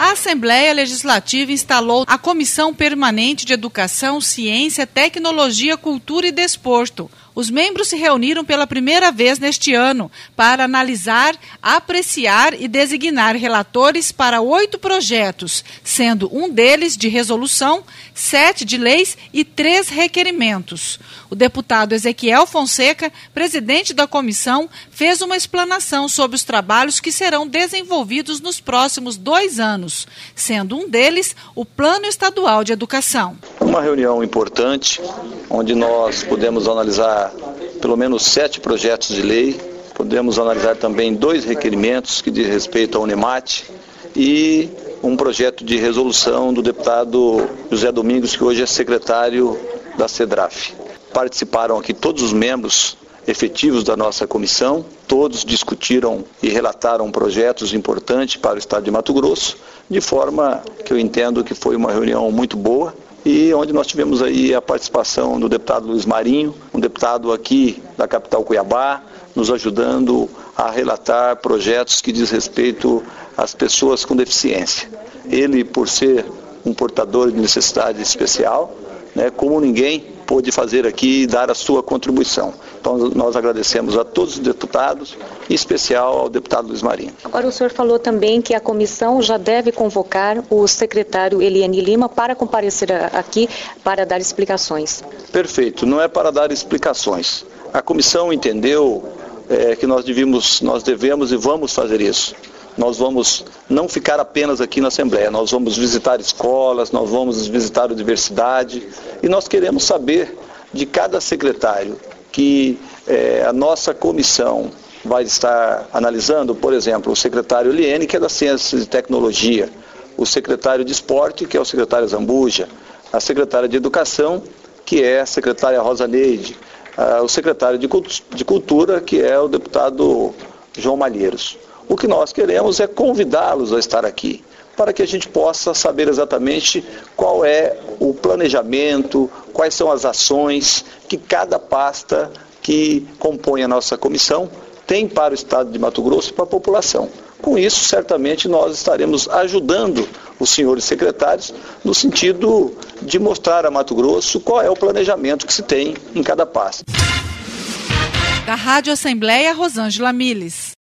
A Assembleia Legislativa instalou a Comissão Permanente de Educação, Ciência, Tecnologia, Cultura e Desporto. Os membros se reuniram pela primeira vez neste ano para analisar, apreciar e designar relatores para 8 projetos, sendo um deles de resolução, 7 de leis e 3 requerimentos. O deputado Ezequiel Fonseca, presidente da comissão, fez uma explanação sobre os trabalhos que serão desenvolvidos nos próximos 2 anos, sendo um deles o Plano Estadual de Educação. Uma reunião importante, onde nós pudemos analisar pelo menos 7 projetos de lei, podemos analisar também 2 requerimentos que diz respeito à Unemate e um projeto de resolução do deputado José Domingos, que hoje é secretário da CEDRAF. Participaram aqui todos os membros efetivos da nossa comissão, todos discutiram e relataram projetos importantes para o estado de Mato Grosso, de forma que eu entendo que foi uma reunião muito boa, e onde nós tivemos aí a participação do deputado Luiz Marinho, um deputado aqui da capital Cuiabá, nos ajudando a relatar projetos que diz respeito às pessoas com deficiência. Ele, por ser um portador de necessidade especial, como ninguém, pôde fazer aqui e dar a sua contribuição. Então, nós agradecemos a todos os deputados, em especial ao deputado Luiz Marinho. Agora, o senhor falou também que a comissão já deve convocar o secretário Eliane Lima para comparecer aqui para dar explicações. Perfeito, não é para dar explicações. A comissão entendeu que nós devemos e vamos fazer isso. Nós vamos não ficar apenas aqui na Assembleia, nós vamos visitar escolas, nós vamos visitar a universidade e nós queremos saber de cada secretário que a nossa comissão vai estar analisando, por exemplo, o secretário Eliane, que é da Ciência e Tecnologia, o secretário de Esporte, que é o secretário Zambuja, a secretária de Educação, que é a secretária Rosa Neide, o secretário de Cultura, que é o deputado João Malheiros. O que nós queremos é convidá-los a estar aqui, para que a gente possa saber exatamente qual é o planejamento, quais são as ações que cada pasta que compõe a nossa comissão tem para o estado de Mato Grosso e para a população. Com isso, certamente, nós estaremos ajudando os senhores secretários no sentido de mostrar a Mato Grosso qual é o planejamento que se tem em cada pasta. Da Rádio Assembleia, Rosângela Miles.